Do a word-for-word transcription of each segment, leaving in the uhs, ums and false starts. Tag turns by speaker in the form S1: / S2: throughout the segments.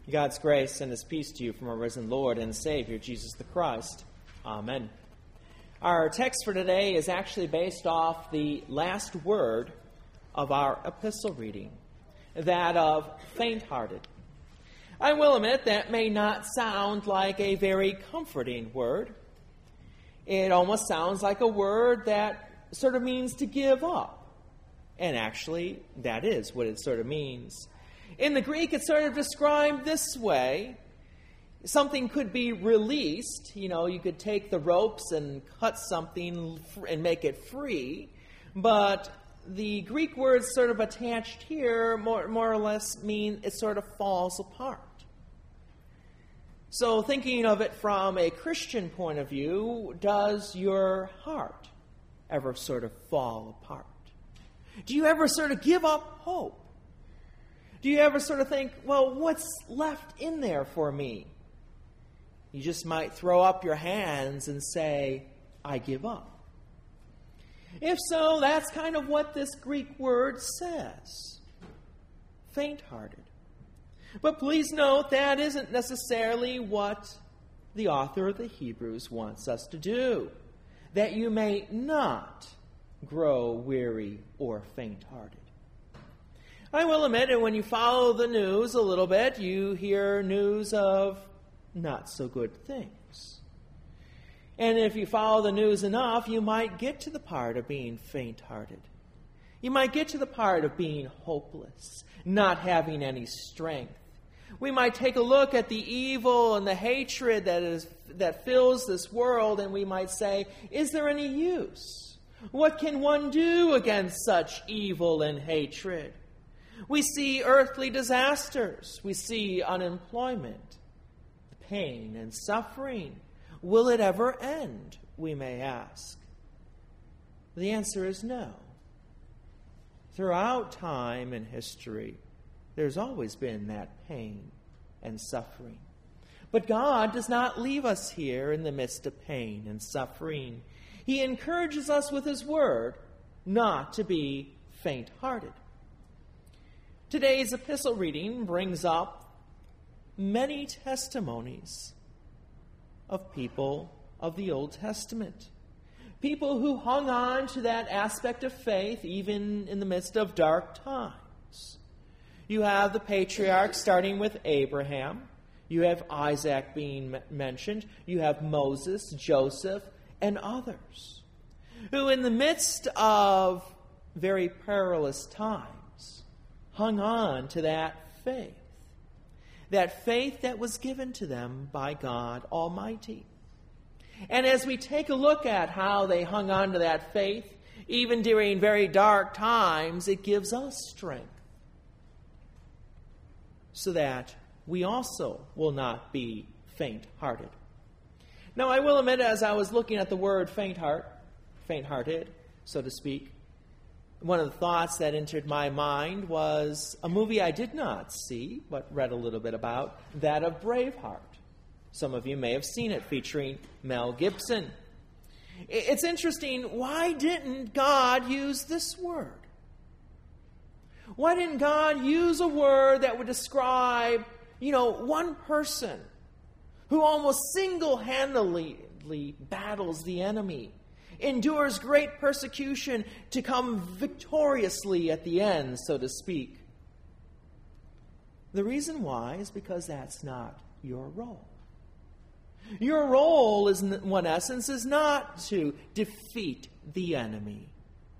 S1: God's grace and His peace to you from our risen Lord and Savior, Jesus the Christ. Amen. Our text for today is actually based off the last word of our epistle reading, that of faint-hearted. I will admit that may not sound like a very comforting word. It almost sounds like a word that sort of means to give up. And actually, that is what it sort of means. In the Greek, it's sort of described this way. Something could be released. You know, you could take the ropes and cut something and make it free. But the Greek words sort of attached here more, more or less mean it sort of falls apart. So thinking of it from a Christian point of view, does your heart ever sort of fall apart? Do you ever sort of give up hope? Do you ever sort of think, well, what's left in there for me? You just might throw up your hands and say, I give up. If so, that's kind of what this Greek word says. Faint-hearted. But please note that isn't necessarily what the author of the Hebrews wants us to do. That you may not grow weary or faint-hearted. I will admit that when you follow the news a little bit, you hear news of not so good things. And if you follow the news enough, you might get to the part of being faint-hearted. You might get to the part of being hopeless, not having any strength. We might take a look at the evil and the hatred that is that fills this world, and we might say, is there any use? What can one do against such evil and hatred? We see earthly disasters. We see unemployment, pain and suffering. Will it ever end, we may ask? The answer is no. Throughout time and history, there's always been that pain and suffering. But God does not leave us here in the midst of pain and suffering. He encourages us with His word not to be faint-hearted. Today's epistle reading brings up many testimonies of people of the Old Testament. People who hung on to that aspect of faith even in the midst of dark times. You have the patriarchs starting with Abraham. You have Isaac being mentioned. You have Moses, Joseph, and others who in the midst of very perilous times hung on to that faith. That faith that was given to them by God Almighty. And as we take a look at how they hung on to that faith, even during very dark times, it gives us strength. So that we also will not be faint-hearted. Now, I will admit, as I was looking at the word faint-heart, faint-hearted, so to speak, one of the thoughts that entered my mind was a movie I did not see, but read a little bit about, that of Braveheart. Some of you may have seen it, featuring Mel Gibson. It's interesting, why didn't God use this word? Why didn't God use a word that would describe, you know, one person who almost single-handedly battles the enemy, endures great persecution to come victoriously at the end, so to speak? The reason why is because that's not your role. Your role, is, in one essence, is not to defeat the enemy.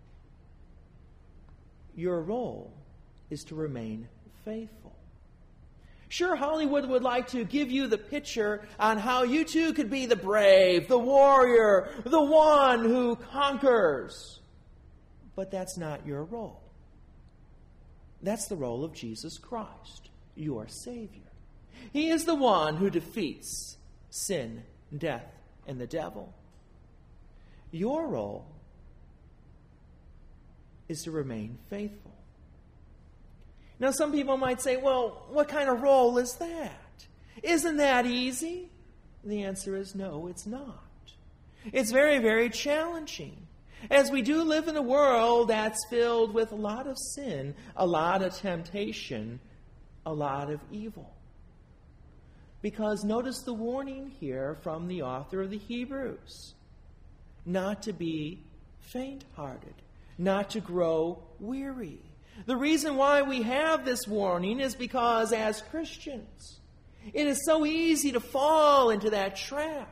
S1: Your role is to remain faithful. Sure, Hollywood would like to give you the picture on how you too could be the brave, the warrior, the one who conquers. But that's not your role. That's the role of Jesus Christ, your Savior. He is the one who defeats sin, death, and the devil. Your role is to remain faithful. Now, some people might say, well, what kind of role is that? Isn't that easy? The answer is no, it's not. It's very, very challenging. As we do live in a world that's filled with a lot of sin, a lot of temptation, a lot of evil. Because notice the warning here from the author of the Hebrews. Not to be faint-hearted, not to grow weary. The reason why we have this warning is because as Christians, it is so easy to fall into that trap.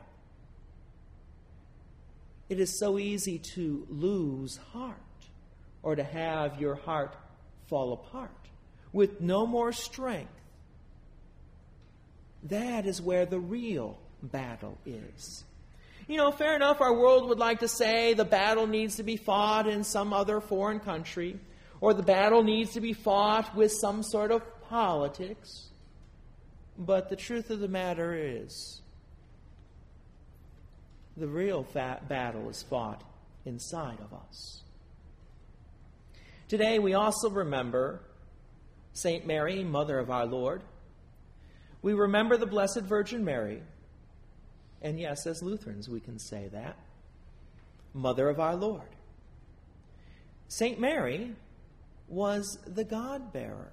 S1: It is so easy to lose heart or to have your heart fall apart with no more strength. That is where the real battle is. You know, fair enough, our world would like to say the battle needs to be fought in some other foreign country, or the battle needs to be fought with some sort of politics. But the truth of the matter is, the real fat battle is fought inside of us. Today we also remember Saint Mary, Mother of our Lord. We remember the Blessed Virgin Mary. And yes, as Lutherans we can say that. Mother of our Lord. Saint Mary was the God-bearer,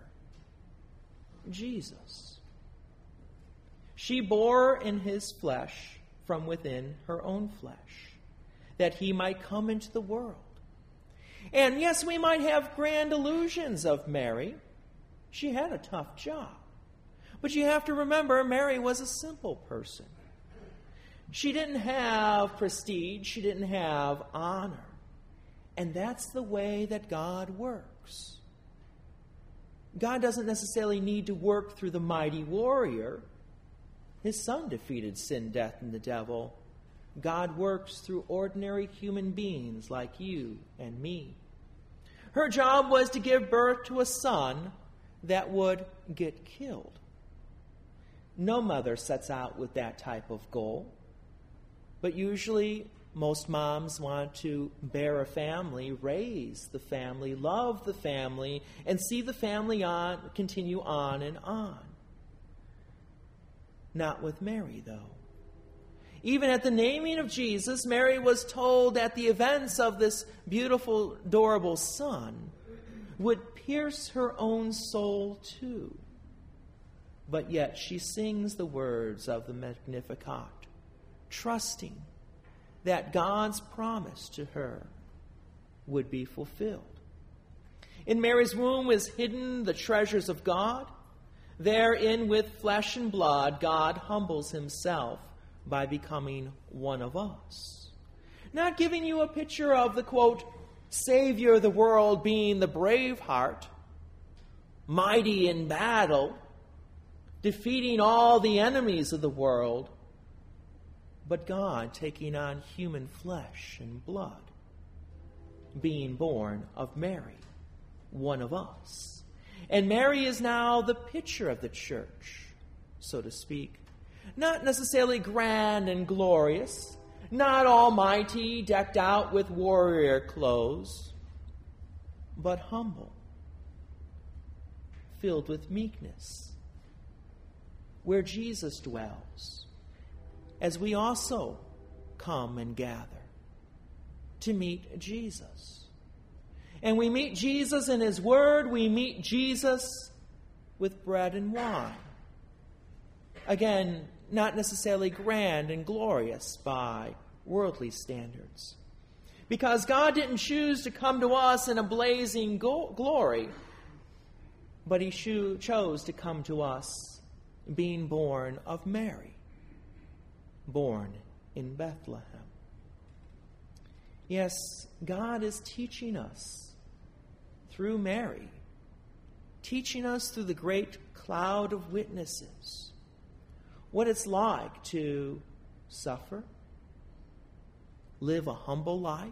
S1: Jesus. She bore in his flesh from within her own flesh, that he might come into the world. And yes, we might have grand illusions of Mary. She had a tough job. But you have to remember, Mary was a simple person. She didn't have prestige. She didn't have honor. And that's the way that God works. God doesn't necessarily need to work through the mighty warrior. His son defeated sin, death, and the devil. God works through ordinary human beings like you and me. Her job was to give birth to a son that would get killed. No mother sets out with that type of goal. But usually, most moms want to bear a family, raise the family, love the family, and see the family on continue on and on. Not with Mary, though. Even at the naming of Jesus, Mary was told that the events of this beautiful, adorable son would pierce her own soul too. But yet she sings the words of the Magnificat, trusting that God's promise to her would be fulfilled. In Mary's womb is hidden the treasures of God. Therein, with flesh and blood, God humbles himself by becoming one of us. Not giving you a picture of the, quote, Savior of the world being the brave heart, mighty in battle, defeating all the enemies of the world, but God taking on human flesh and blood, being born of Mary, one of us. And Mary is now the picture of the church, so to speak. Not necessarily grand and glorious, not almighty, decked out with warrior clothes, but humble, filled with meekness, where Jesus dwells, as we also come and gather to meet Jesus. And we meet Jesus in his word. We meet Jesus with bread and wine. Again, not necessarily grand and glorious by worldly standards. Because God didn't choose to come to us in a blazing go- glory, but he cho- chose to come to us being born of Mary, born in Bethlehem. Yes, God is teaching us through Mary, teaching us through the great cloud of witnesses what it's like to suffer, live a humble life,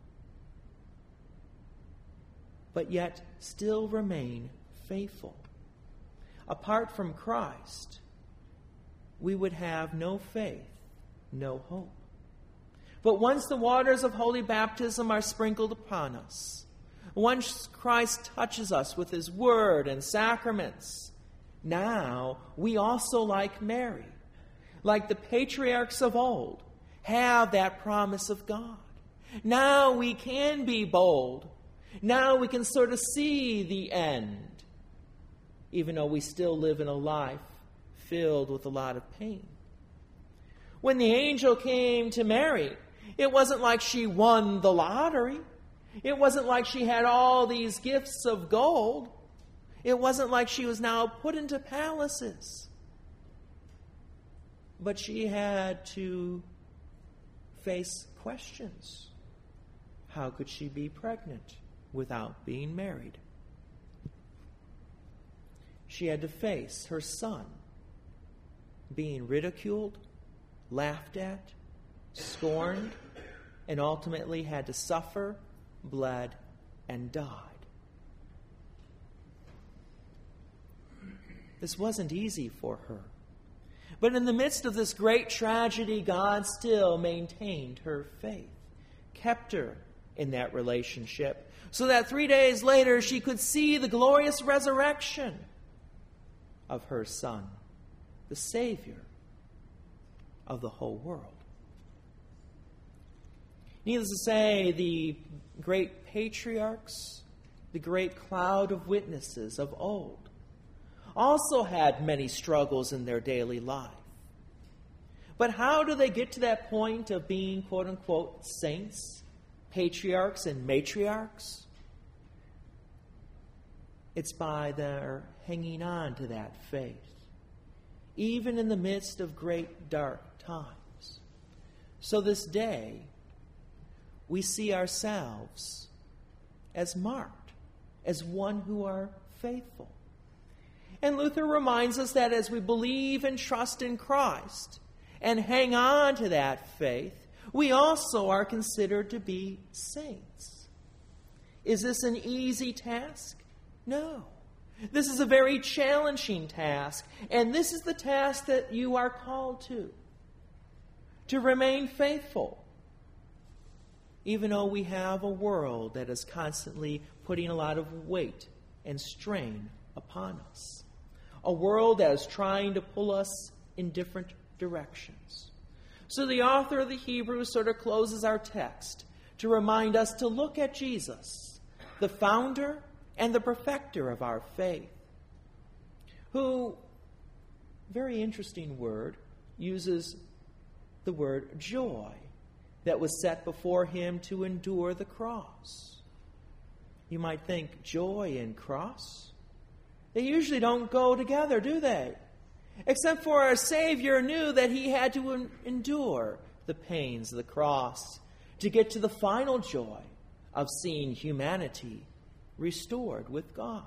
S1: but yet still remain faithful. Apart from Christ, we would have no faith, no hope. But once the waters of holy baptism are sprinkled upon us, once Christ touches us with his word and sacraments, now we also, like Mary, like the patriarchs of old, have that promise of God. Now we can be bold. Now we can sort of see the end, even though we still live in a life filled with a lot of pain. When the angel came to Mary, it wasn't like she won the lottery. It wasn't like she had all these gifts of gold. It wasn't like she was now put into palaces. But she had to face questions. How could she be pregnant without being married? She had to face her son being ridiculed, laughed at, scorned, and ultimately had to suffer, bled, and died. This wasn't easy for her. But in the midst of this great tragedy, God still maintained her faith, kept her in that relationship, so that three days later she could see the glorious resurrection of her Son, the Savior of the whole world. Needless to say, the great patriarchs, the great cloud of witnesses of old, also had many struggles in their daily life. But how do they get to that point of being, quote unquote, saints, patriarchs, and matriarchs? It's by their hanging on to that faith, even in the midst of great dark times. So this day, we see ourselves as marked, as one who are faithful. And Luther reminds us that as we believe and trust in Christ and hang on to that faith, we also are considered to be saints. Is this an easy task? No. This is a very challenging task, and this is the task that you are called to, to remain faithful, even though we have a world that is constantly putting a lot of weight and strain upon us. A world that is trying to pull us in different directions. So the author of the Hebrews sort of closes our text to remind us to look at Jesus, the founder and the perfecter of our faith, who, very interesting word, uses the word joy that was set before him to endure the cross. You might think, joy and cross? They usually don't go together, do they? Except for our Savior knew that he had to en- endure the pains of the cross to get to the final joy of seeing humanity restored with God.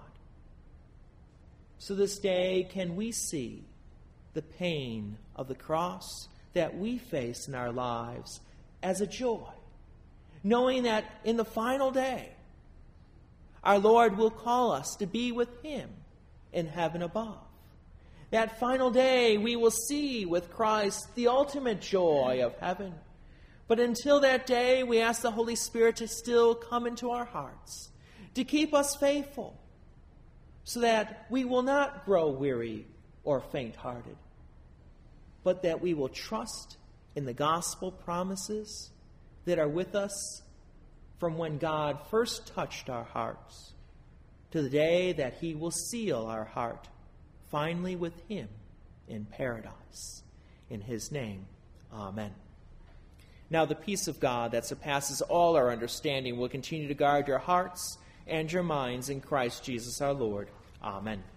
S1: So this day, can we see the pain of the cross that we face in our lives as a joy, knowing that in the final day, our Lord will call us to be with him in heaven above. That final day, we will see with Christ the ultimate joy of heaven. But until that day, we ask the Holy Spirit to still come into our hearts, to keep us faithful, so that we will not grow weary or faint-hearted, but that we will trust in the gospel promises that are with us from when God first touched our hearts to the day that he will seal our heart finally with him in paradise. In his name, amen. Now the peace of God that surpasses all our understanding will continue to guard your hearts and your minds in Christ Jesus our Lord. Amen.